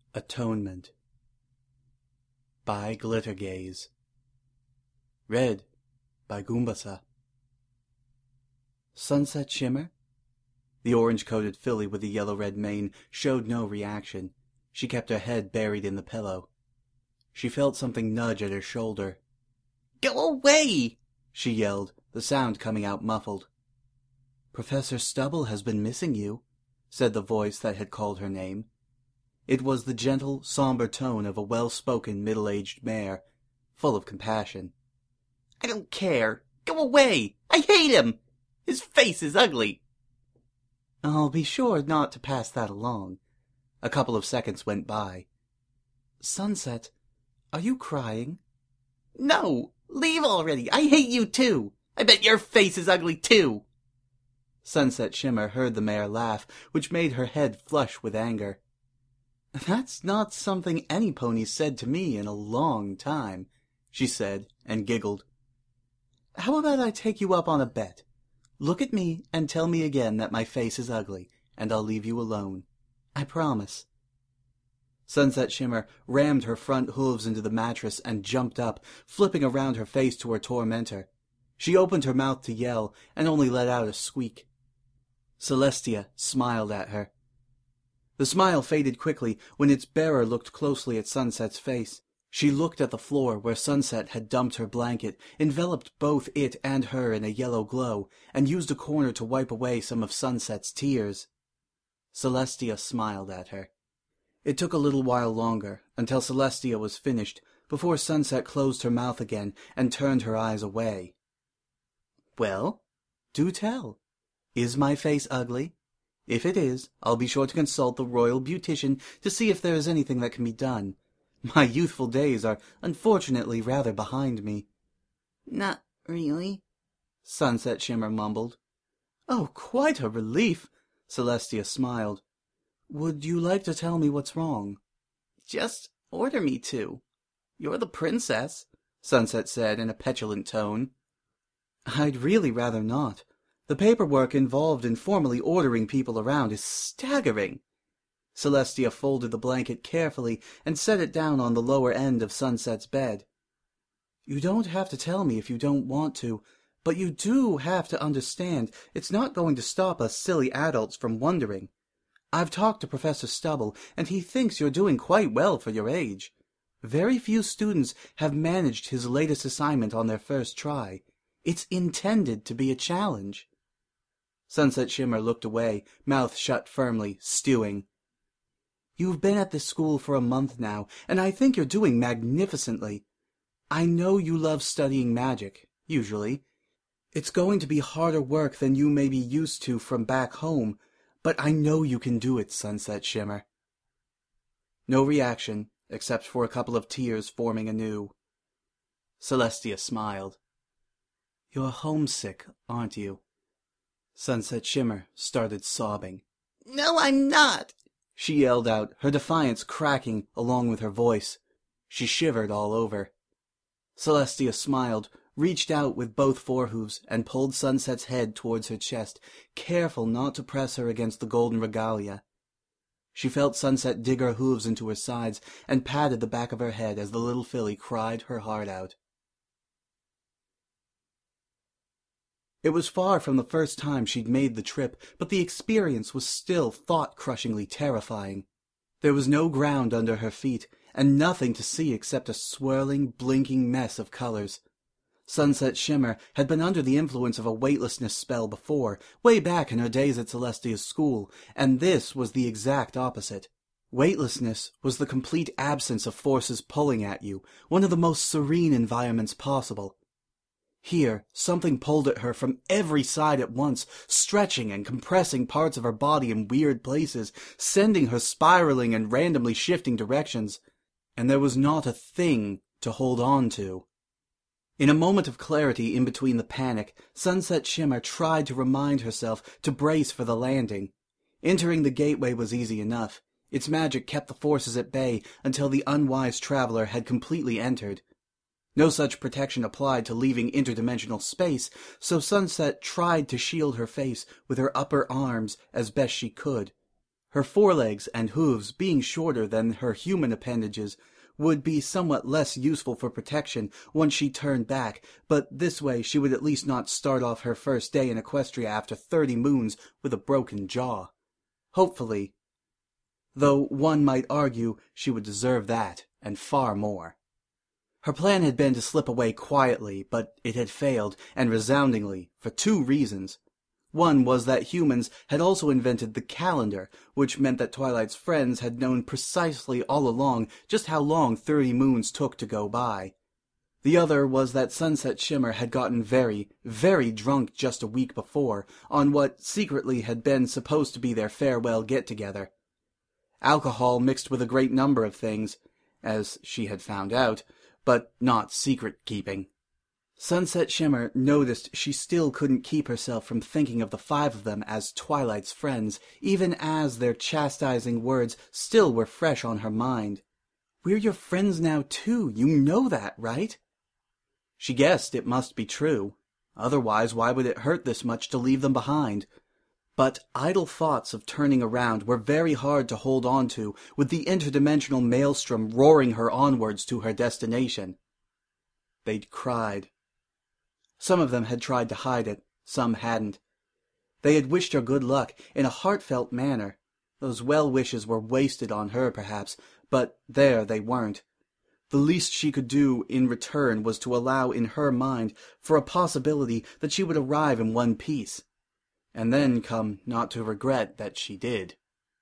Atonement by Glittergaze. Read by Goombasa. Sunset shimmer? The orange-coated filly with the yellow-red mane showed no reaction. She kept her head buried in the pillow. She felt something nudge at her shoulder. "Go away!" she yelled, the sound coming out muffled. "Professor Stubble has been missing you," said the voice that had called her name. It was the gentle, somber tone of a well-spoken, middle-aged mare, full of compassion. "I don't care. Go away! I hate him! His face is ugly." "I'll be sure not to pass that along." A couple of seconds went by. "Sunset, are you crying?" "No! Leave already! I hate you too! I bet your face is ugly too!" Sunset Shimmer heard the mare laugh, which made her head flush with anger. "That's not something any pony said to me in a long time," she said, and giggled. "How about I take you up on a bet? Look at me and tell me again that my face is ugly, and I'll leave you alone. I promise." Sunset Shimmer rammed her front hooves into the mattress and jumped up, flipping around her face to her tormentor. She opened her mouth to yell, and only let out a squeak. Celestia smiled at her. The smile faded quickly when its bearer looked closely at Sunset's face. She looked at the floor where Sunset had dumped her blanket, enveloped both it and her in a yellow glow, and used a corner to wipe away some of Sunset's tears. Celestia smiled at her. It took a little while longer, until Celestia was finished, before Sunset closed her mouth again and turned her eyes away. "Well, do tell. Is my face ugly? If it is, I'll be sure to consult the royal beautician to see if there is anything that can be done. My youthful days are unfortunately rather behind me." "Not really," Sunset Shimmer mumbled. "Oh, quite a relief," Celestia smiled. "Would you like to tell me what's wrong?" "Just order me to. You're the princess," Sunset said in a petulant tone. "I'd really rather not. The paperwork involved in formally ordering people around is staggering." Celestia folded the blanket carefully and set it down on the lower end of Sunset's bed. "You don't have to tell me if you don't want to, but you do have to understand it's not going to stop us silly adults from wondering. I've talked to Professor Stubble, and he thinks you're doing quite well for your age. Very few students have managed his latest assignment on their first try. It's intended to be a challenge." Sunset Shimmer looked away, mouth shut firmly, stewing. "You've been at this school for a month now, and I think you're doing magnificently. I know you love studying magic, usually. It's going to be harder work than you may be used to from back home, but I know you can do it, Sunset Shimmer." No reaction, except for a couple of tears forming anew. Celestia smiled. "You're homesick, aren't you?" Sunset Shimmer started sobbing. "No, I'm not!" she yelled out, her defiance cracking along with her voice. She shivered all over. Celestia smiled, reached out with both forehooves, and pulled Sunset's head towards her chest, careful not to press her against the golden regalia. She felt Sunset dig her hooves into her sides and patted the back of her head as the little filly cried her heart out. It was far from the first time she'd made the trip, but the experience was still thought-crushingly terrifying. There was no ground under her feet, and nothing to see except a swirling, blinking mess of colors. Sunset Shimmer had been under the influence of a weightlessness spell before, way back in her days at Celestia's school, and this was the exact opposite. Weightlessness was the complete absence of forces pulling at you, one of the most serene environments possible. Here, something pulled at her from every side at once, stretching and compressing parts of her body in weird places, sending her spiraling and randomly shifting directions, and there was not a thing to hold on to. In a moment of clarity in between the panic, Sunset Shimmer tried to remind herself to brace for the landing. Entering the gateway was easy enough. Its magic kept the forces at bay until the unwise traveler had completely entered. No such protection applied to leaving interdimensional space, so Sunset tried to shield her face with her upper arms as best she could. Her forelegs and hooves, being shorter than her human appendages, would be somewhat less useful for protection once she turned back, but this way she would at least not start off her first day in Equestria after 30 moons with a broken jaw. Hopefully. Though one might argue she would deserve that, and far more. Her plan had been to slip away quietly, but it had failed, and resoundingly, for 2 reasons. One was that humans had also invented the calendar, which meant that Twilight's friends had known precisely all along just how long 30 moons took to go by. The other was that Sunset Shimmer had gotten very, very drunk just a week before, on what secretly had been supposed to be their farewell get-together. Alcohol mixed with a great number of things, as she had found out, but not secret-keeping. Sunset Shimmer noticed she still couldn't keep herself from thinking of the 5 of them as Twilight's friends, even as their chastising words still were fresh on her mind. "We're your friends now, too. You know that, right?" She guessed it must be true. Otherwise, why would it hurt this much to leave them behind? But idle thoughts of turning around were very hard to hold on to, with the interdimensional maelstrom roaring her onwards to her destination. They'd cried. Some of them had tried to hide it, some hadn't. They had wished her good luck in a heartfelt manner. Those well wishes were wasted on her, perhaps, but there they weren't. The least she could do in return was to allow in her mind for a possibility that she would arrive in one piece, and then come not to regret that she did.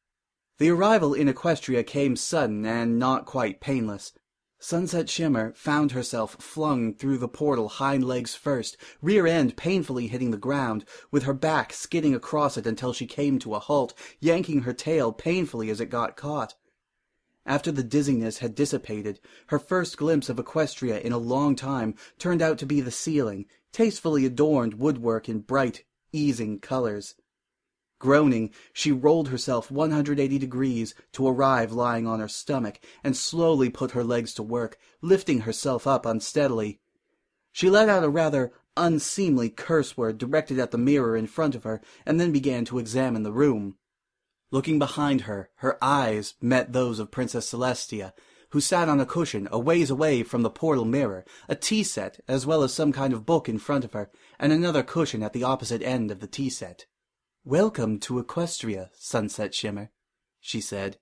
The arrival in Equestria came sudden and not quite painless. Sunset Shimmer found herself flung through the portal hind legs first, rear end painfully hitting the ground, with her back skidding across it until she came to a halt, yanking her tail painfully as it got caught. After the dizziness had dissipated, her first glimpse of Equestria in a long time turned out to be the ceiling, tastefully adorned woodwork in bright, easing colors. Groaning, she rolled herself 180 degrees to arrive lying on her stomach, and slowly put her legs to work, lifting herself up unsteadily. She let out a rather unseemly curse word directed at the mirror in front of her, and then began to examine the room. Looking behind her, her eyes met those of Princess Celestia, who sat on a cushion a ways away from the portal mirror, a tea set as well as some kind of book in front of her, and another cushion at the opposite end of the tea set. "Welcome to Equestria, Sunset Shimmer," she said.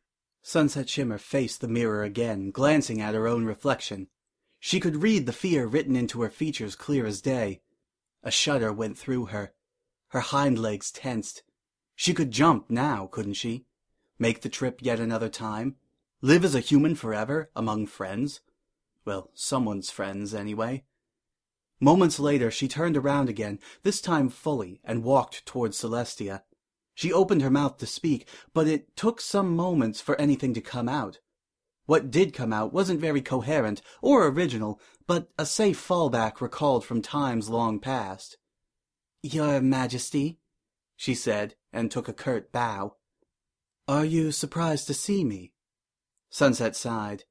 Sunset Shimmer faced the mirror again, glancing at her own reflection. She could read the fear written into her features clear as day. A shudder went through her. Her hind legs tensed. She could jump now, couldn't she? Make the trip yet another time? Live as a human forever, among friends? Well, someone's friends, anyway. Moments later, she turned around again, this time fully, and walked towards Celestia. She opened her mouth to speak, but it took some moments for anything to come out. What did come out wasn't very coherent or original, but a safe fallback recalled from times long past. "Your Majesty," she said, and took a curt bow. "Are you surprised to see me?" Sunset sighed.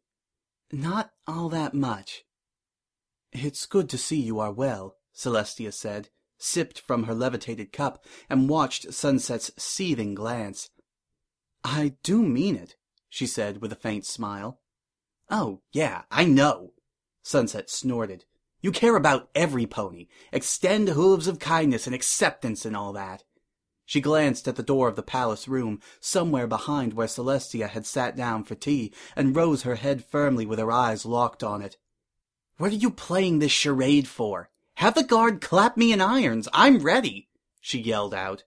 "Not all that much." "It's good to see you are well," Celestia said, sipped from her levitated cup, and watched Sunset's seething glance. "I do mean it," she said with a faint smile. "Oh, yeah, I know," Sunset snorted. "You care about every pony. Extend hooves of kindness and acceptance and all that." She glanced at the door of the palace room, somewhere behind where Celestia had sat down for tea, and rose her head firmly with her eyes locked on it. "What are you playing this charade for? Have the guard clap me in irons. I'm ready," she yelled out.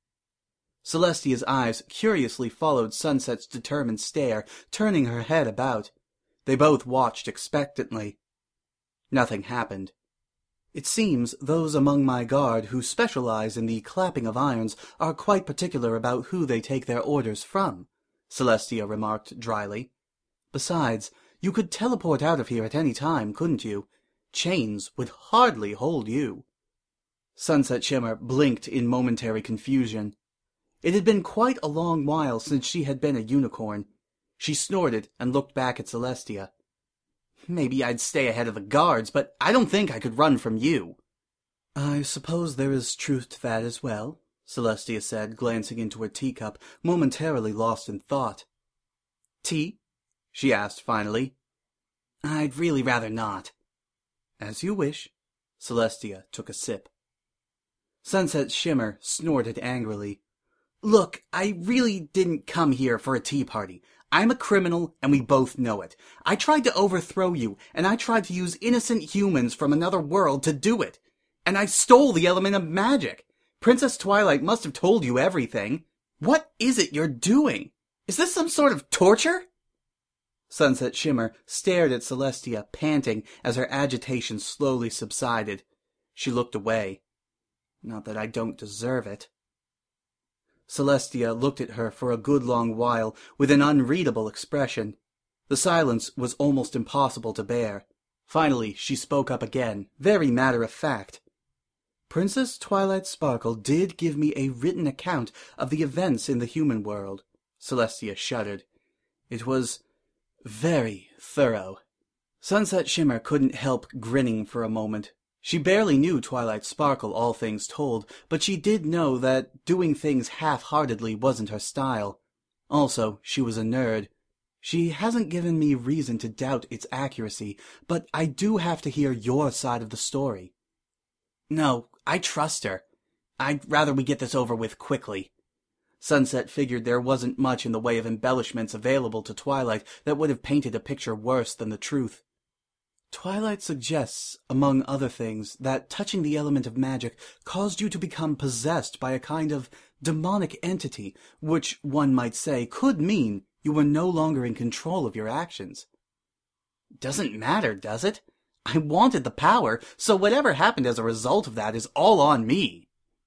Celestia's eyes curiously followed Sunset's determined stare, turning her head about. They both watched expectantly. Nothing happened. "It seems those among my guard who specialize in the clapping of irons are quite particular about who they take their orders from," Celestia remarked dryly. "Besides, you could teleport out of here at any time, couldn't you? Chains would hardly hold you." Sunset Shimmer blinked in momentary confusion. It had been quite a long while since she had been a unicorn. She snorted and looked back at Celestia. "Maybe I'd stay ahead of the guards, but I don't think I could run from you." "I suppose there is truth to that as well," Celestia said, glancing into her teacup, momentarily lost in thought. Tea? She asked finally. I'd really rather not. As you wish. Celestia took a sip. Sunset Shimmer snorted angrily. Look, I really didn't come here for a tea party. I'm a criminal, and we both know it. I tried to overthrow you, and I tried to use innocent humans from another world to do it. And I stole the element of magic. Princess Twilight must have told you everything. What is it you're doing? Is this some sort of torture? Sunset Shimmer stared at Celestia, panting as her agitation slowly subsided. She looked away. Not that I don't deserve it. Celestia looked at her for a good long while with an unreadable expression. The silence was almost impossible to bear. Finally, she spoke up again, very matter-of-fact. Princess Twilight Sparkle did give me a written account of the events in the human world. Celestia shuddered. It was very thorough. Sunset Shimmer couldn't help grinning for a moment. She barely knew Twilight Sparkle, all things told, but she did know that doing things half-heartedly wasn't her style. Also, she was a nerd. She hasn't given me reason to doubt its accuracy, but I do have to hear your side of the story. No, I trust her. I'd rather we get this over with quickly. Sunset figured there wasn't much in the way of embellishments available to Twilight that would have painted a picture worse than the truth. Twilight suggests, among other things, that touching the element of magic caused you to become possessed by a kind of demonic entity, which, one might say, could mean you were no longer in control of your actions. Doesn't matter, does it? I wanted the power, so whatever happened as a result of that is all on me.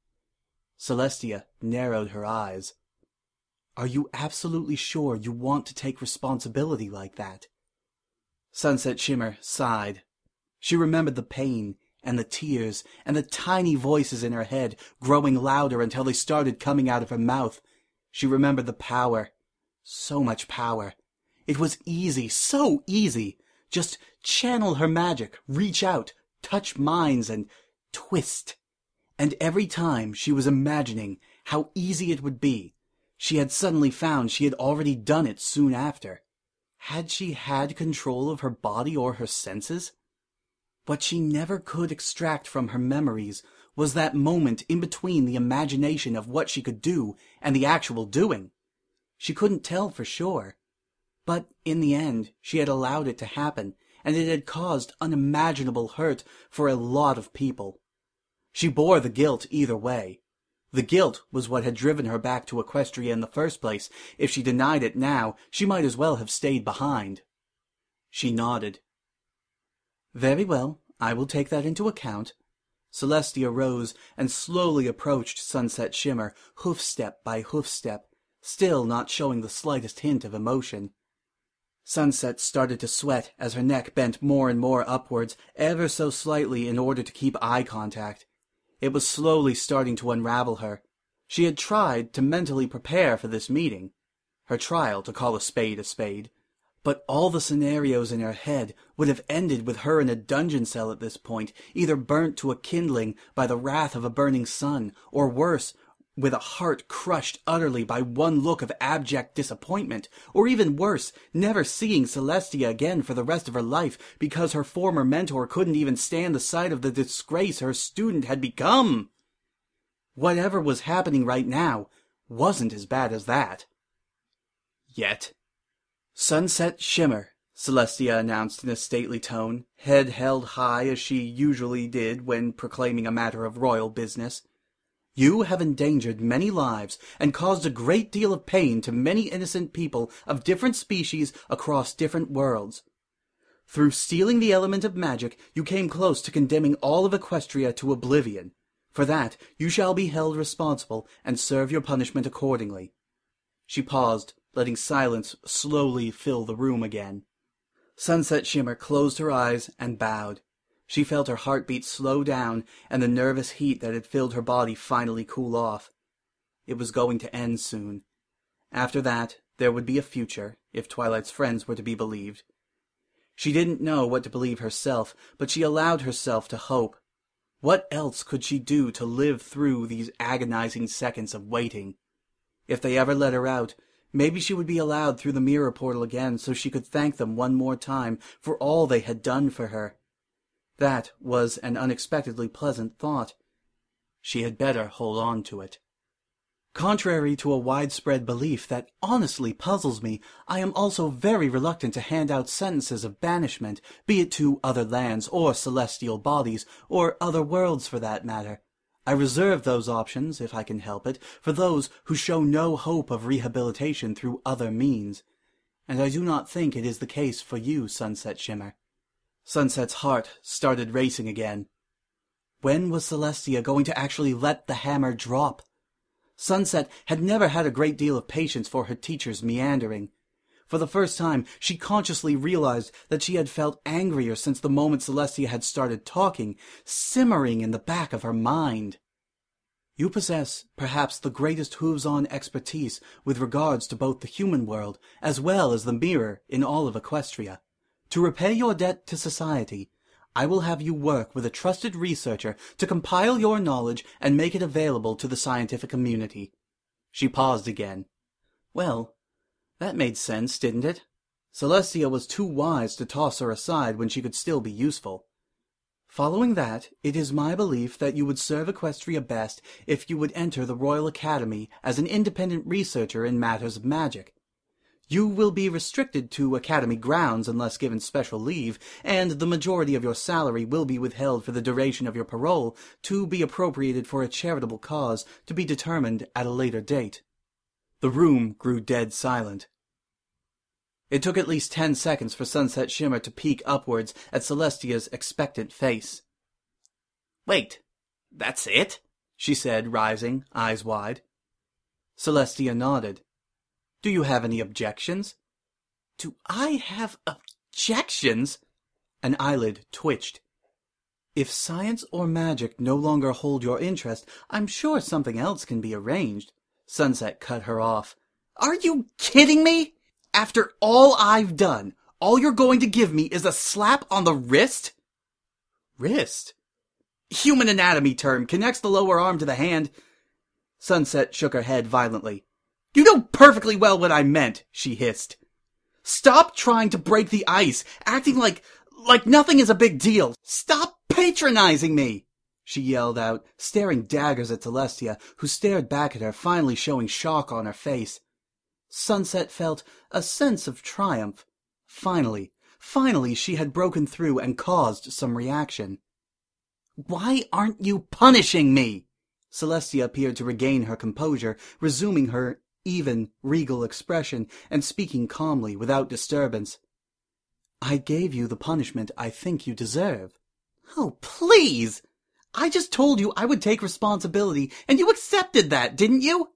Celestia narrowed her eyes. Are you absolutely sure you want to take responsibility like that? Sunset Shimmer sighed. She remembered the pain, and the tears, and the tiny voices in her head growing louder until they started coming out of her mouth. She remembered the power. So much power. It was easy, so easy. Just channel her magic, reach out, touch minds, and twist. And every time she was imagining how easy it would be, she had suddenly found she had already done it soon after. Had she had control of her body or her senses? What she never could extract from her memories was that moment in between the imagination of what she could do and the actual doing. She couldn't tell for sure. But in the end, she had allowed it to happen, and it had caused unimaginable hurt for a lot of people. She bore the guilt either way. The guilt was what had driven her back to Equestria in the first place. If she denied it now, she might as well have stayed behind. She nodded. Very well, I will take that into account. Celestia rose and slowly approached Sunset Shimmer, hoof-step by hoof-step, still not showing the slightest hint of emotion. Sunset started to sweat as her neck bent more and more upwards, ever so slightly in order to keep eye contact. It was slowly starting to unravel her. She had tried to mentally prepare for this meeting, her trial to call a spade, but all the scenarios in her head would have ended with her in a dungeon cell at this point, either burnt to a kindling by the wrath of a burning sun, or worse, with a heart crushed utterly by one look of abject disappointment, or even worse, never seeing Celestia again for the rest of her life because her former mentor couldn't even stand the sight of the disgrace her student had become. Whatever was happening right now wasn't as bad as that. Yet. Sunset Shimmer, Celestia announced in a stately tone, head held high as she usually did when proclaiming a matter of royal business. You have endangered many lives and caused a great deal of pain to many innocent people of different species across different worlds. Through stealing the element of magic, you came close to condemning all of Equestria to oblivion. For that, you shall be held responsible and serve your punishment accordingly. She paused, letting silence slowly fill the room again. Sunset Shimmer closed her eyes and bowed. She felt her heartbeat slow down and the nervous heat that had filled her body finally cool off. It was going to end soon. After that, there would be a future, if Twilight's friends were to be believed. She didn't know what to believe herself, but she allowed herself to hope. What else could she do to live through these agonizing seconds of waiting? If they ever let her out, maybe she would be allowed through the mirror portal again so she could thank them one more time for all they had done for her. That was an unexpectedly pleasant thought. She had better hold on to it. Contrary to a widespread belief that honestly puzzles me, I am also very reluctant to hand out sentences of banishment, be it to other lands or celestial bodies, or other worlds for that matter. I reserve those options, if I can help it, for those who show no hope of rehabilitation through other means. And I do not think it is the case for you, Sunset Shimmer. Sunset's heart started racing again. When was Celestia going to actually let the hammer drop? Sunset had never had a great deal of patience for her teacher's meandering. For the first time, she consciously realized that she had felt angrier since the moment Celestia had started talking, simmering in the back of her mind. You possess perhaps the greatest hooves-on expertise with regards to both the human world as well as the mirror in all of Equestria. To repay your debt to society, I will have you work with a trusted researcher to compile your knowledge and make it available to the scientific community. She paused again. Well, that made sense, didn't it? Celestia was too wise to toss her aside when she could still be useful. Following that, it is my belief that you would serve Equestria best if you would enter the Royal Academy as an independent researcher in matters of magic. You will be restricted to Academy grounds unless given special leave, and the majority of your salary will be withheld for the duration of your parole to be appropriated for a charitable cause to be determined at a later date. The room grew dead silent. It took at least 10 seconds for Sunset Shimmer to peek upwards at Celestia's expectant face. "Wait, that's it?" she said, rising, eyes wide. Celestia nodded. "Do you have any objections?" "Do I have objections?" An eyelid twitched. "If science or magic no longer hold your interest, I'm sure something else can be arranged." Sunset cut her off. "Are you kidding me? After all I've done, all you're going to give me is a slap on the wrist?" "Wrist?" "Human anatomy term, connects the lower arm to the hand." Sunset shook her head violently. "You know perfectly well what I meant," she hissed. "Stop trying to break the ice, acting like nothing is a big deal. Stop patronizing me!" she yelled out, staring daggers at Celestia, who stared back at her, finally showing shock on her face. Sunset felt a sense of triumph. Finally she had broken through and caused some reaction. "Why aren't you punishing me?" Celestia appeared to regain her composure, resuming her even, regal expression, and speaking calmly, without disturbance. "I gave you the punishment I think you deserve." "Oh, please! I just told you I would take responsibility, and you accepted that, didn't you?"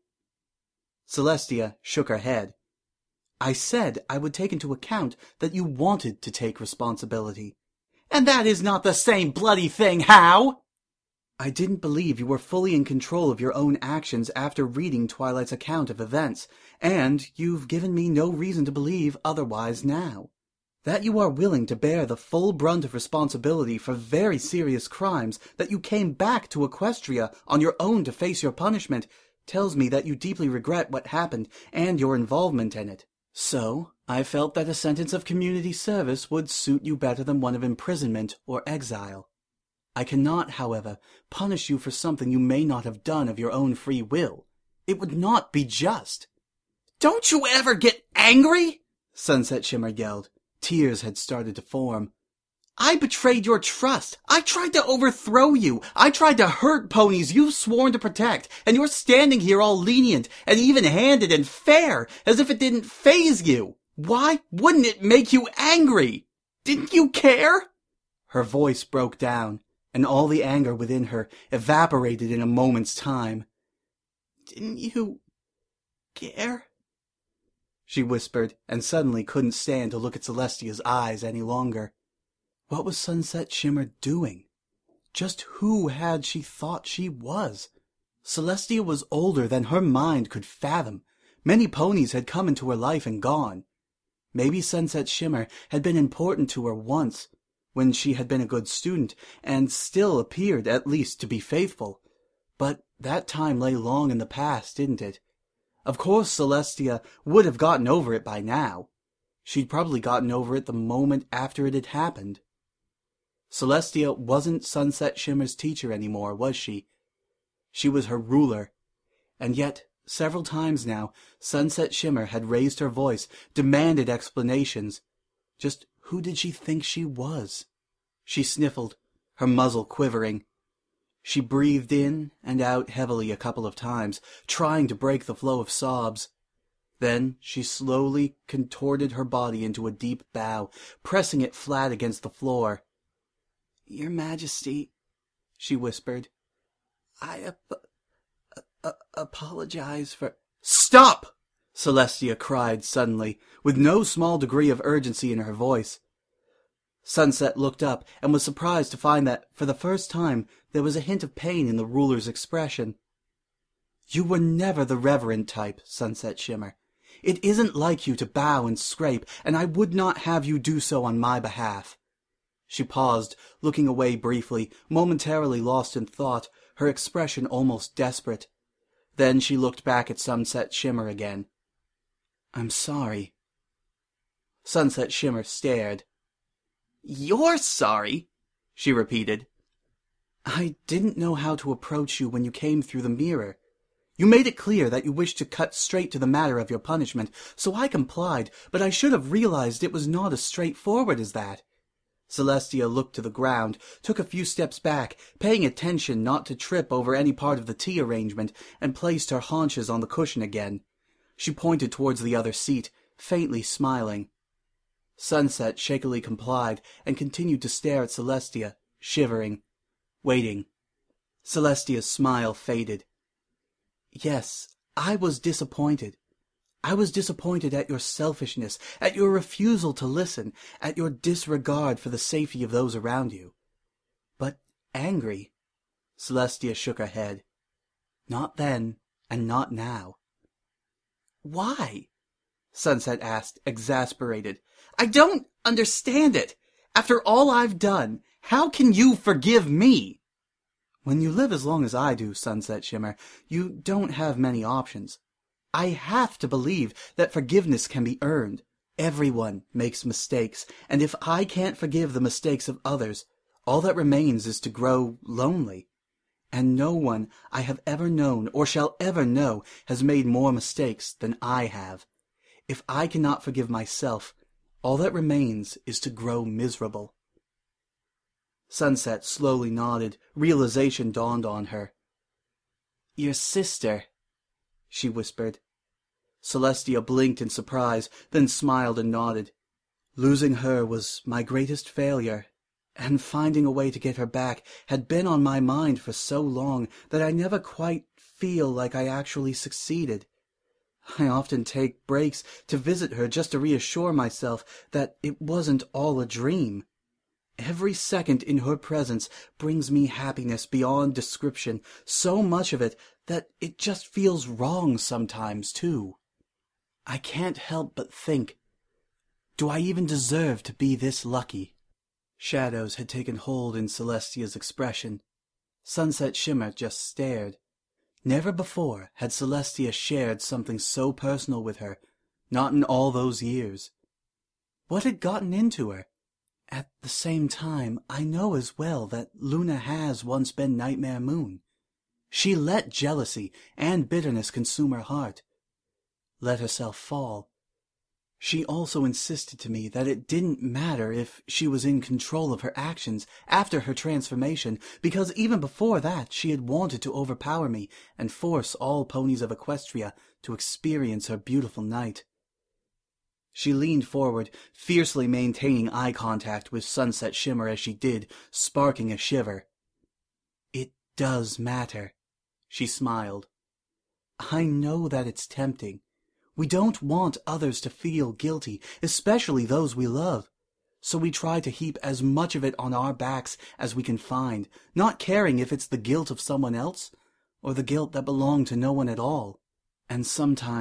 Celestia shook her head. "I said I would take into account that you wanted to take responsibility." "And that is not the same bloody thing, how?" "I didn't believe you were fully in control of your own actions after reading Twilight's account of events, and you've given me no reason to believe otherwise now. That you are willing to bear the full brunt of responsibility for very serious crimes, that you came back to Equestria on your own to face your punishment, tells me that you deeply regret what happened and your involvement in it. So, I felt that a sentence of community service would suit you better than one of imprisonment or exile. I cannot, however, punish you for something you may not have done of your own free will. It would not be just." "Don't you ever get angry?" Sunset Shimmer yelled. Tears had started to form. "I betrayed your trust. I tried to overthrow you. I tried to hurt ponies you've sworn to protect, and you're standing here all lenient and even-handed and fair, as if it didn't faze you. Why wouldn't it make you angry? Didn't you care?" Her voice broke down, and all the anger within her evaporated in a moment's time. "Didn't you care?" she whispered, and suddenly couldn't stand to look at Celestia's eyes any longer. What was Sunset Shimmer doing? Just who had she thought she was? Celestia was older than her mind could fathom. Many ponies had come into her life and gone. Maybe Sunset Shimmer had been important to her once, when she had been a good student, and still appeared at least to be faithful. But that time lay long in the past, didn't it? Of course Celestia would have gotten over it by now. She'd probably gotten over it the moment after it had happened. Celestia wasn't Sunset Shimmer's teacher anymore, was she? She was her ruler. And yet, several times now, Sunset Shimmer had raised her voice, demanded explanations. Just who did she think she was? She sniffled, her muzzle quivering. She breathed in and out heavily a couple of times, trying to break the flow of sobs. Then she slowly contorted her body into a deep bow, pressing it flat against the floor. "Your Majesty," she whispered, "I apologize for—" "Stop!" Celestia cried suddenly, with no small degree of urgency in her voice. Sunset looked up and was surprised to find that, for the first time, there was a hint of pain in the ruler's expression. "You were never the reverent type, Sunset Shimmer. It isn't like you to bow and scrape, and I would not have you do so on my behalf." She paused, looking away briefly, momentarily lost in thought, her expression almost desperate. Then she looked back at Sunset Shimmer again. "I'm sorry." Sunset Shimmer stared. "You're sorry?" she repeated. "I didn't know how to approach you when you came through the mirror. You made it clear that you wished to cut straight to the matter of your punishment, so I complied, but I should have realized it was not as straightforward as that." Celestia looked to the ground, took a few steps back, paying attention not to trip over any part of the tea arrangement, and placed her haunches on the cushion again. She pointed towards the other seat, faintly smiling. Sunset shakily complied, and continued to stare at Celestia, shivering, waiting. Celestia's smile faded. "Yes, I was disappointed. I was disappointed at your selfishness, at your refusal to listen, at your disregard for the safety of those around you. But angry?" Celestia shook her head. "Not then, and not now." "Why?" Sunset asked, exasperated. "I don't understand it. After all I've done, how can you forgive me?" "When you live as long as I do, Sunset Shimmer, you don't have many options. I have to believe that forgiveness can be earned. Everyone makes mistakes, and if I can't forgive the mistakes of others, all that remains is to grow lonely. And no one I have ever known or shall ever know has made more mistakes than I have. If I cannot forgive myself, all that remains is to grow miserable." Sunset slowly nodded. Realization dawned on her. "Your sister," she whispered. Celestia blinked in surprise, then smiled and nodded. "Losing her was my greatest failure, and finding a way to get her back had been on my mind for so long that I never quite feel like I actually succeeded. I often take breaks to visit her just to reassure myself that it wasn't all a dream. Every second in her presence brings me happiness beyond description, so much of it that it just feels wrong sometimes, too. I can't help but think, do I even deserve to be this lucky?" Shadows had taken hold in Celestia's expression. Sunset Shimmer just stared. Never before had Celestia shared something so personal with her, not in all those years. What had gotten into her? At the same time, I know as well that Luna has once been Nightmare Moon. She let jealousy and bitterness consume her heart. Let herself fall. She also insisted to me that it didn't matter if she was in control of her actions after her transformation, because even before that she had wanted to overpower me and force all ponies of Equestria to experience her beautiful night. She leaned forward, fiercely maintaining eye contact with Sunset Shimmer as she did, sparking a shiver. "It does matter," she smiled. "I know that it's tempting. We don't want others to feel guilty, especially those we love. So we try to heap as much of it on our backs as we can find, not caring if it's the guilt of someone else or the guilt that belonged to no one at all. And sometimes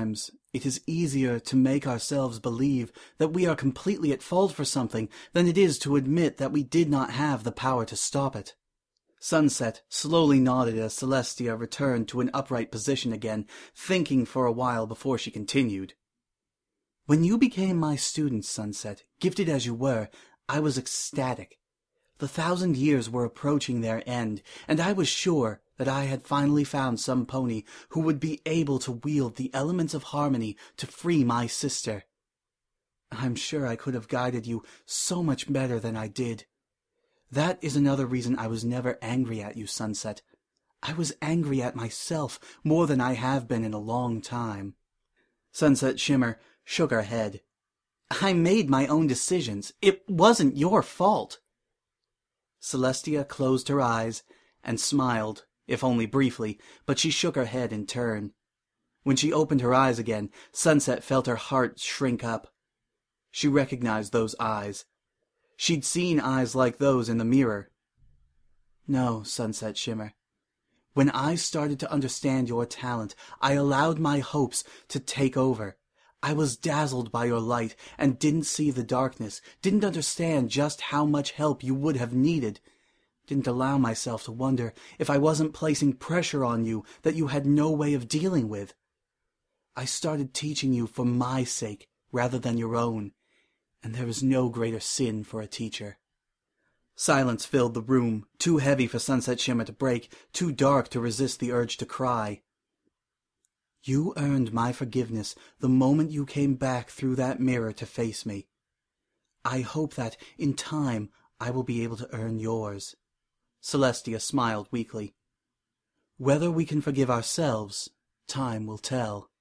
It is easier to make ourselves believe that we are completely at fault for something than it is to admit that we did not have the power to stop it. Sunset slowly nodded as Celestia returned to an upright position again, thinking for a while before she continued. When you became my student, Sunset, gifted as you were, I was ecstatic. The 1,000 years were approaching their end, and I was sure that I had finally found some pony who would be able to wield the elements of harmony to free my sister. I'm sure I could have guided you so much better than I did. That is another reason I was never angry at you, Sunset. I was angry at myself more than I have been in a long time. Sunset Shimmer shook her head. I made my own decisions. It wasn't your fault. Celestia closed her eyes and smiled, if only briefly, but she shook her head in turn. When she opened her eyes again, Sunset felt her heart shrink up. She recognized those eyes. She'd seen eyes like those in the mirror. No, Sunset Shimmer. When I started to understand your talent, I allowed my hopes to take over. I was dazzled by your light and didn't see the darkness, didn't understand just how much help you would have needed, didn't allow myself to wonder if I wasn't placing pressure on you that you had no way of dealing with. I started teaching you for my sake rather than your own, and there is no greater sin for a teacher. Silence filled the room, too heavy for Sunset Shimmer to break, too dark to resist the urge to cry. You earned my forgiveness the moment you came back through that mirror to face me. I hope that, in time, I will be able to earn yours. Celestia smiled weakly. Whether we can forgive ourselves, time will tell.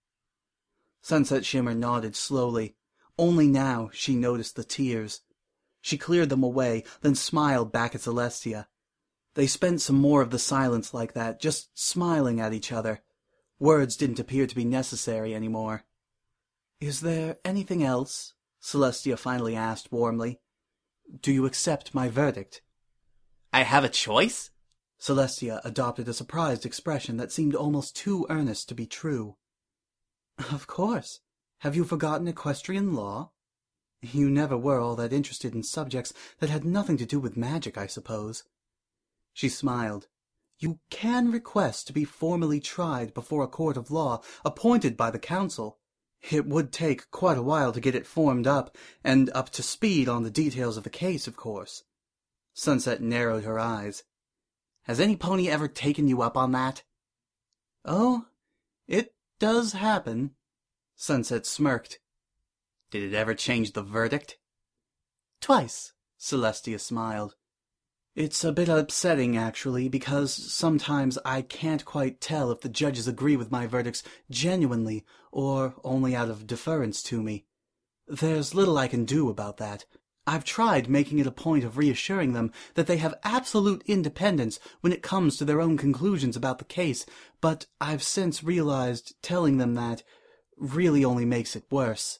Sunset Shimmer nodded slowly. Only now she noticed the tears. She cleared them away, then smiled back at Celestia. They spent some more of the silence like that, just smiling at each other. Words didn't appear to be necessary anymore. Is there anything else? Celestia finally asked warmly. Do you accept my verdict? I have a choice? Celestia adopted a surprised expression that seemed almost too earnest to be true. Of course. Have you forgotten equestrian law? You never were all that interested in subjects that had nothing to do with magic, I suppose. She smiled. You can request to be formally tried before a court of law appointed by the council. It would take quite a while to get it formed up, and up to speed on the details of the case, of course. Sunset narrowed her eyes. Has any pony ever taken you up on that? Oh, it does happen. Sunset smirked. Did it ever change the verdict? Twice, Celestia smiled. It's a bit upsetting, actually, because sometimes I can't quite tell if the judges agree with my verdicts genuinely or only out of deference to me. There's little I can do about that. I've tried making it a point of reassuring them that they have absolute independence when it comes to their own conclusions about the case, but I've since realized telling them that really only makes it worse.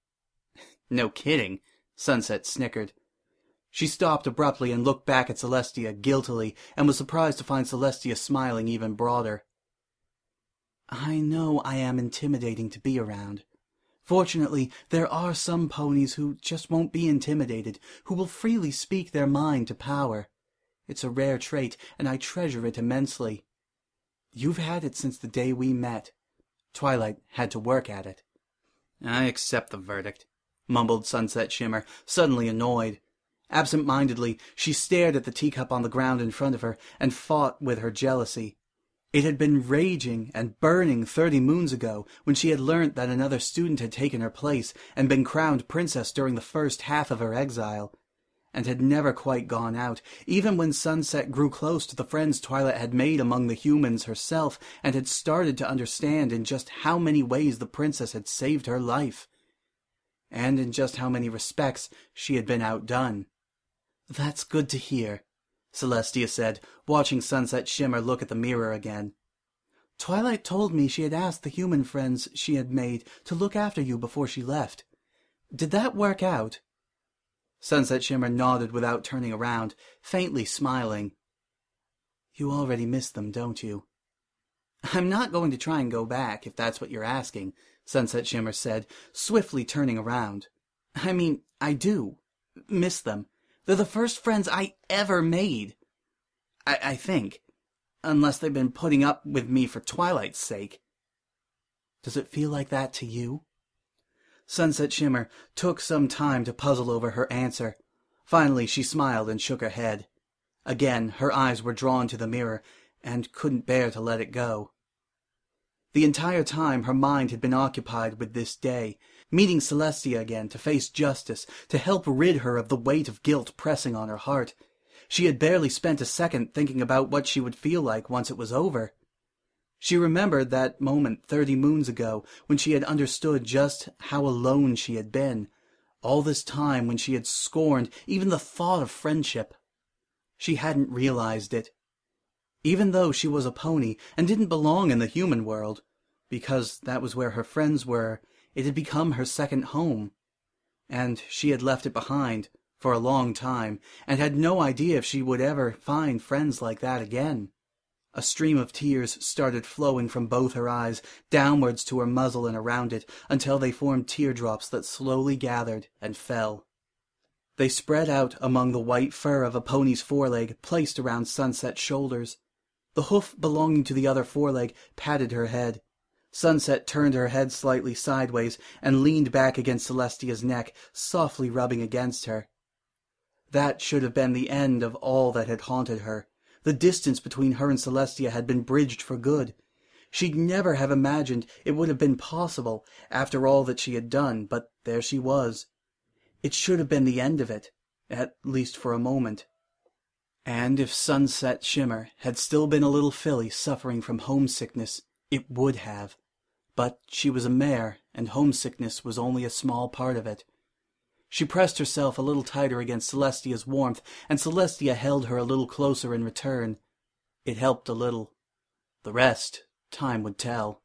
No kidding, Sunset snickered. She stopped abruptly and looked back at Celestia guiltily, and was surprised to find Celestia smiling even broader. I know I am intimidating to be around. Fortunately, there are some ponies who just won't be intimidated, who will freely speak their mind to power. It's a rare trait, and I treasure it immensely. You've had it since the day we met. Twilight had to work at it. I accept the verdict, mumbled Sunset Shimmer, suddenly annoyed. Absent-mindedly, she stared at the teacup on the ground in front of her, and fought with her jealousy. It had been raging and burning 30 moons ago, when she had learnt that another student had taken her place, and been crowned princess during the first half of her exile, and had never quite gone out, even when Sunset grew close to the friends Twilight had made among the humans herself, and had started to understand in just how many ways the princess had saved her life, and in just how many respects she had been outdone. That's good to hear, Celestia said, watching Sunset Shimmer look at the mirror again. Twilight told me she had asked the human friends she had made to look after you before she left. Did that work out? Sunset Shimmer nodded without turning around, faintly smiling. You already miss them, don't you? I'm not going to try and go back, if that's what you're asking, Sunset Shimmer said, swiftly turning around. I mean, I do. Miss them. They're the first friends I ever made. I think. Unless they've been putting up with me for Twilight's sake. Does it feel like that to you? Sunset Shimmer took some time to puzzle over her answer. Finally, she smiled and shook her head. Again, her eyes were drawn to the mirror, and couldn't bear to let it go. The entire time her mind had been occupied with this day, meeting Celestia again to face justice, to help rid her of the weight of guilt pressing on her heart. She had barely spent a second thinking about what she would feel like once it was over. She remembered that moment 30 moons ago, when she had understood just how alone she had been, all this time when she had scorned even the thought of friendship. She hadn't realized it. Even though she was a pony and didn't belong in the human world, because that was where her friends were, it had become her second home. And she had left it behind for a long time, and had no idea if she would ever find friends like that again. A stream of tears started flowing from both her eyes, downwards to her muzzle and around it, until they formed teardrops that slowly gathered and fell. They spread out among the white fur of a pony's foreleg placed around Sunset's shoulders. The hoof belonging to the other foreleg patted her head. Sunset turned her head slightly sideways and leaned back against Celestia's neck, softly rubbing against her. That should have been the end of all that had haunted her. The distance between her and Celestia had been bridged for good. She'd never have imagined it would have been possible, after all that she had done, but there she was. It should have been the end of it, at least for a moment. And if Sunset Shimmer had still been a little filly suffering from homesickness, it would have. But she was a mare, and homesickness was only a small part of it. She pressed herself a little tighter against Celestia's warmth, and Celestia held her a little closer in return. It helped a little. The rest, time would tell.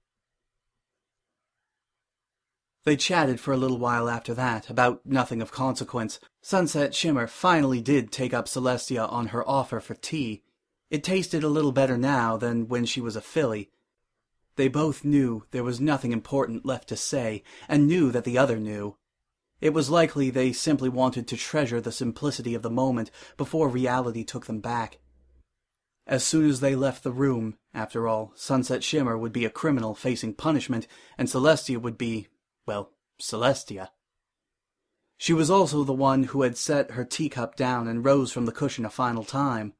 They chatted for a little while after that, about nothing of consequence. Sunset Shimmer finally did take up Celestia on her offer for tea. It tasted a little better now than when she was a filly. They both knew there was nothing important left to say, and knew that the other knew. It was likely they simply wanted to treasure the simplicity of the moment before reality took them back. As soon as they left the room, after all, Sunset Shimmer would be a criminal facing punishment, and Celestia would be, well, Celestia. She was also the one who had set her teacup down and rose from the cushion a final time.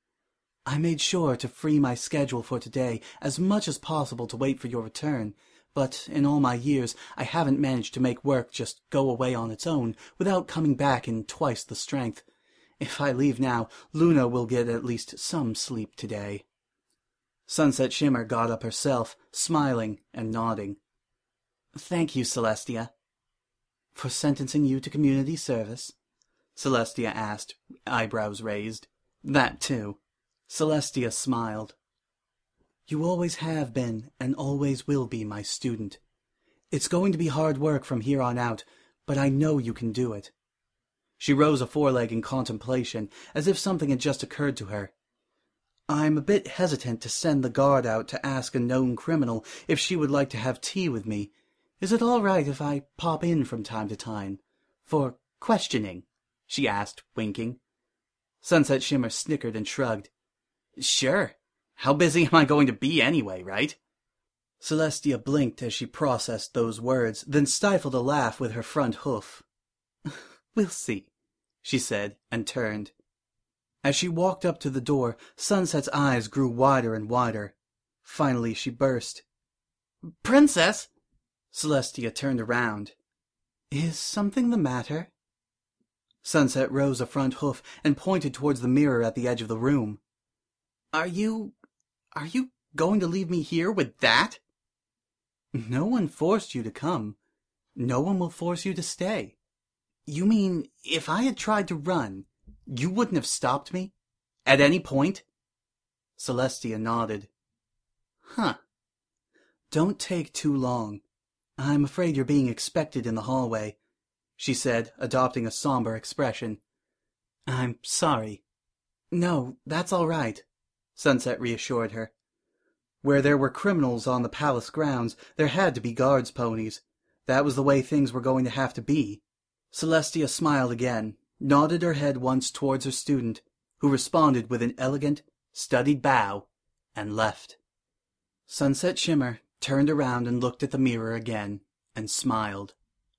I made sure to free my schedule for today as much as possible to wait for your return, but in all my years I haven't managed to make work just go away on its own without coming back in twice the strength. If I leave now, Luna will get at least some sleep today. Sunset Shimmer got up herself, smiling and nodding. Thank you, Celestia. For sentencing you to community service? Celestia asked, eyebrows raised. That too. Celestia smiled. You always have been and always will be my student. It's going to be hard work from here on out, but I know you can do it. She rose a foreleg in contemplation, as if something had just occurred to her. I'm a bit hesitant to send the guard out to ask a known criminal if she would like to have tea with me. Is it all right if I pop in from time to time? For questioning? She asked, winking. Sunset Shimmer snickered and shrugged. Sure. How busy am I going to be anyway, right? Celestia blinked as she processed those words, then stifled a laugh with her front hoof. We'll see, she said, and turned. As she walked up to the door, Sunset's eyes grew wider and wider. Finally she burst. Princess! Celestia turned around. Is something the matter? Sunset rose a front hoof and pointed towards the mirror at the edge of the room. Are you going to leave me here with that? No one forced you to come. No one will force you to stay. You mean, if I had tried to run, you wouldn't have stopped me? At any point? Celestia nodded. Huh. Don't take too long. I'm afraid you're being expected in the hallway, she said, adopting a somber expression. I'm sorry. No, that's all right, Sunset reassured her. Where there were criminals on the palace grounds, there had to be guards' ponies. That was the way things were going to have to be. Celestia smiled again, nodded her head once towards her student, who responded with an elegant, studied bow, and left. Sunset Shimmer turned around and looked at the mirror again, and smiled.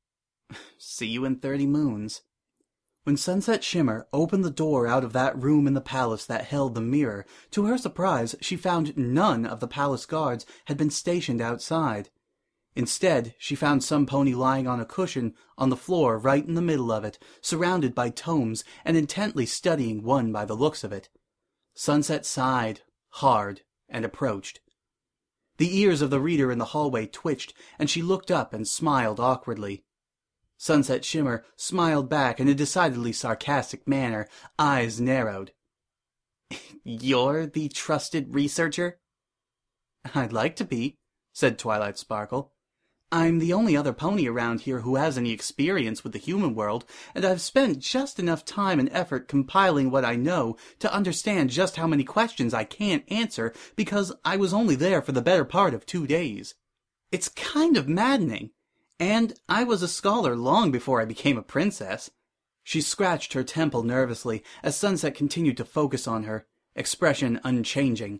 See you in 30 moons. When Sunset Shimmer opened the door out of that room in the palace that held the mirror, to her surprise she found none of the palace guards had been stationed outside. Instead, she found some pony lying on a cushion on the floor right in the middle of it, surrounded by tomes and intently studying one by the looks of it. Sunset sighed hard and approached. The ears of the reader in the hallway twitched, and she looked up and smiled awkwardly. Sunset Shimmer smiled back in a decidedly sarcastic manner, eyes narrowed. You're the trusted researcher? I'd like to be, said Twilight Sparkle. I'm the only other pony around here who has any experience with the human world, and I've spent just enough time and effort compiling what I know to understand just how many questions I can't answer because I was only there for the better part of 2 days. It's kind of maddening. And I was a scholar long before I became a princess. She scratched her temple nervously as Sunset continued to focus on her, expression unchanging.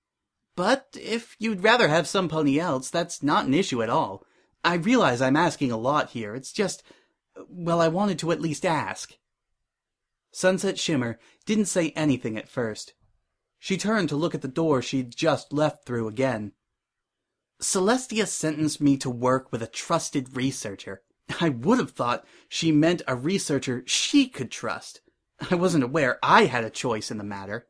But if you'd rather have some pony else, that's not an issue at all. I realize I'm asking a lot here. It's just, well, I wanted to at least ask. Sunset Shimmer didn't say anything at first. She turned to look at the door she'd just left through again. Celestia sentenced me to work with a trusted researcher. I would have thought she meant a researcher she could trust. I wasn't aware I had a choice in the matter.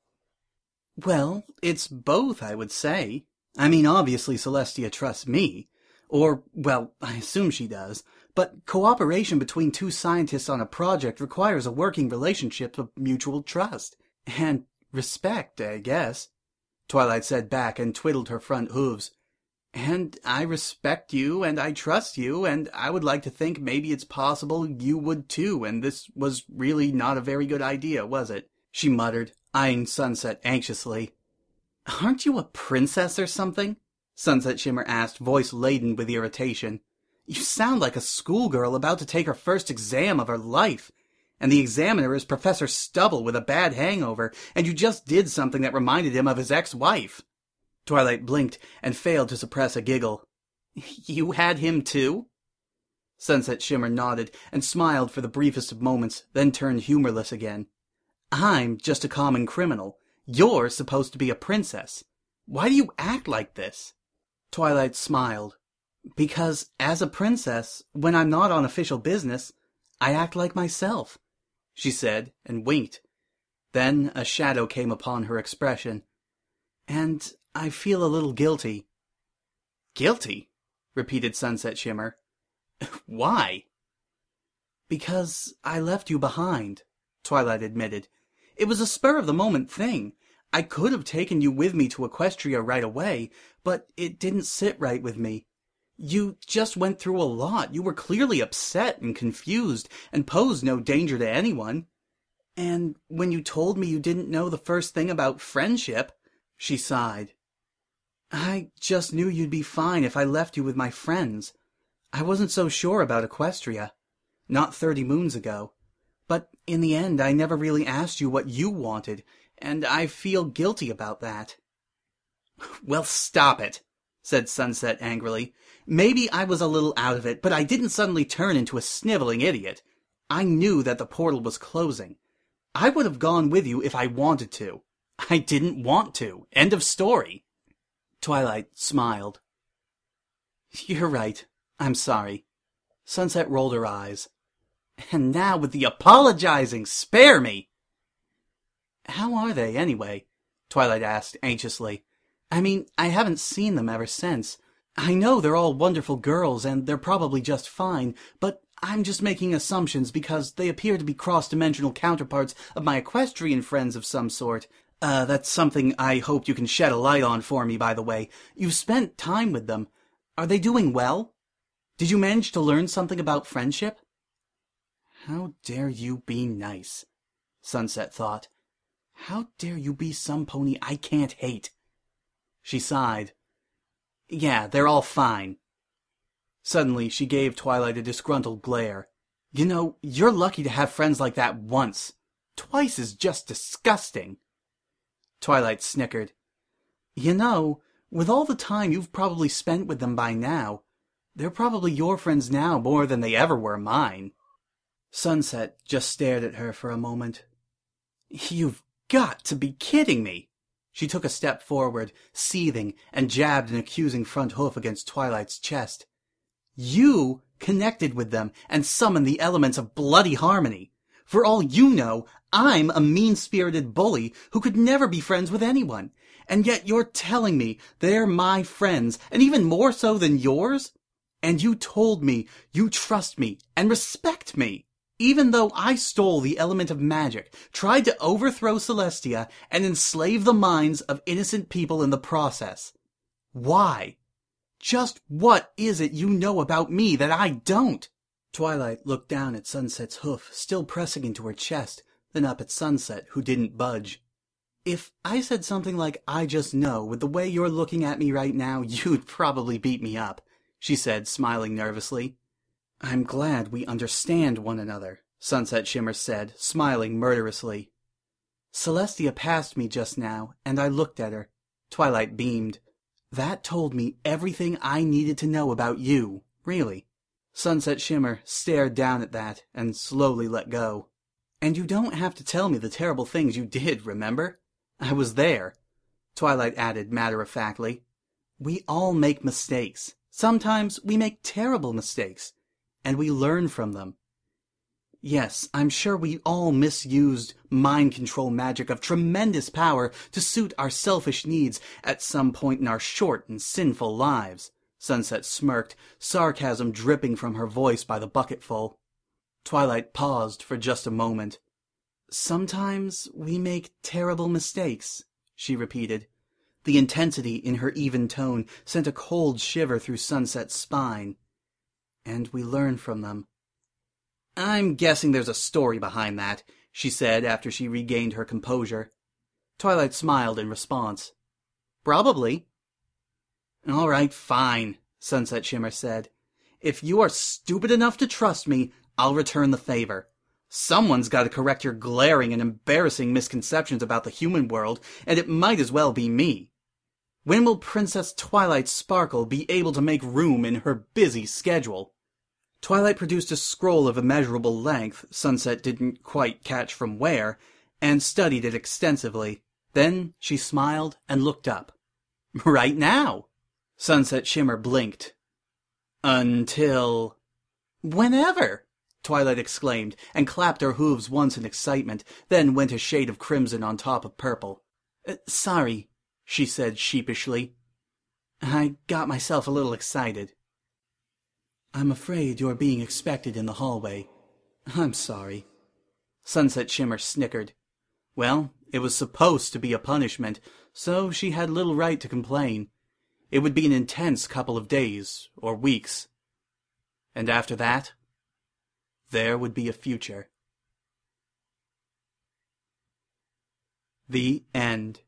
Well, it's both, I would say. I mean, obviously Celestia trusts me. Or, well, I assume she does. But cooperation between two scientists on a project requires a working relationship of mutual trust. And respect, I guess. Twilight said back and twiddled her front hooves. And I respect you, and I trust you, and I would like to think maybe it's possible you would too, and this was really not a very good idea, was it? She muttered, eyeing Sunset anxiously. Aren't you a princess or something? Sunset Shimmer asked, voice laden with irritation. You sound like a schoolgirl about to take her first exam of her life. And the examiner is Professor Stubble with a bad hangover, and you just did something that reminded him of his ex-wife. Twilight blinked and failed to suppress a giggle. You had him too? Sunset Shimmer nodded and smiled for the briefest of moments, then turned humorless again. I'm just a common criminal. You're supposed to be a princess. Why do you act like this? Twilight smiled. Because, as a princess, when I'm not on official business, I act like myself, she said, and winked. Then a shadow came upon her expression. And I feel a little guilty. Guilty? Repeated Sunset Shimmer. Why? Because I left you behind, Twilight admitted. It was a spur-of-the-moment thing. I could have taken you with me to Equestria right away, but it didn't sit right with me. You just went through a lot. You were clearly upset and confused, and posed no danger to anyone. And when you told me you didn't know the first thing about friendship, she sighed. I just knew you'd be fine if I left you with my friends. I wasn't so sure about Equestria. Not 30 moons ago. But in the end, I never really asked you what you wanted, and I feel guilty about that. Well, stop it, said Sunset angrily. Maybe I was a little out of it, but I didn't suddenly turn into a sniveling idiot. I knew that the portal was closing. I would have gone with you if I wanted to. I didn't want to. End of story. Twilight smiled. You're right. I'm sorry. Sunset rolled her eyes. And now with the apologizing, spare me! How are they, anyway? Twilight asked anxiously. I mean, I haven't seen them ever since. I know they're all wonderful girls, and they're probably just fine, but I'm just making assumptions because they appear to be cross-dimensional counterparts of my equestrian friends of some sort. That's something I hope you can shed a light on for me, by the way. You've spent time with them. Are they doing well? Did you manage to learn something about friendship? How dare you be nice, Sunset thought. How dare you be some pony I can't hate? She sighed, Yeah, they're all fine. Suddenly, she gave Twilight a disgruntled glare. You know, you're lucky to have friends like that once. Twice is just disgusting. Twilight snickered. You know, with all the time you've probably spent with them by now, they're probably your friends now more than they ever were mine. Sunset just stared at her for a moment. You've got to be kidding me. She took a step forward, seething, and jabbed an accusing front hoof against Twilight's chest. You connected with them and summoned the elements of bloody harmony. For all you know, I'm a mean-spirited bully who could never be friends with anyone. And yet you're telling me they're my friends, and even more so than yours? And you told me you trust me and respect me, even though I stole the element of magic, tried to overthrow Celestia, and enslave the minds of innocent people in the process. Why? Just what is it you know about me that I don't? Twilight looked down at Sunset's hoof, still pressing into her chest, then up at Sunset, who didn't budge. If I said something like I just know with the way you're looking at me right now, you'd probably beat me up, she said, smiling nervously. I'm glad we understand one another, Sunset Shimmer said, smiling murderously. Celestia passed me just now, and I looked at her. Twilight beamed. That told me everything I needed to know about you, really. Sunset Shimmer stared down at that and slowly let go. And you don't have to tell me the terrible things you did, remember? I was there, Twilight added matter-of-factly. We all make mistakes. Sometimes we make terrible mistakes, and we learn from them. Yes, I'm sure we all misused mind control magic of tremendous power to suit our selfish needs at some point in our short and sinful lives. Sunset smirked, sarcasm dripping from her voice by the bucketful. Twilight paused for just a moment. Sometimes we make terrible mistakes, she repeated. The intensity in her even tone sent a cold shiver through Sunset's spine. And we learn from them. I'm guessing there's a story behind that, she said after she regained her composure. Twilight smiled in response. Probably. All right, fine, Sunset Shimmer said. If you are stupid enough to trust me, I'll return the favor. Someone's got to correct your glaring and embarrassing misconceptions about the human world, and it might as well be me. When will Princess Twilight Sparkle be able to make room in her busy schedule? Twilight produced a scroll of immeasurable length, Sunset didn't quite catch from where, and studied it extensively. Then she smiled and looked up. Right now! Sunset Shimmer blinked. Until... Whenever! Twilight exclaimed, and clapped her hooves once in excitement, then went a shade of crimson on top of purple. Sorry, she said sheepishly. I got myself a little excited. I'm afraid you're being expected in the hallway. I'm sorry. Sunset Shimmer snickered. Well, it was supposed to be a punishment, so she had little right to complain. It would be an intense couple of days, or weeks. And after that, there would be a future. The end.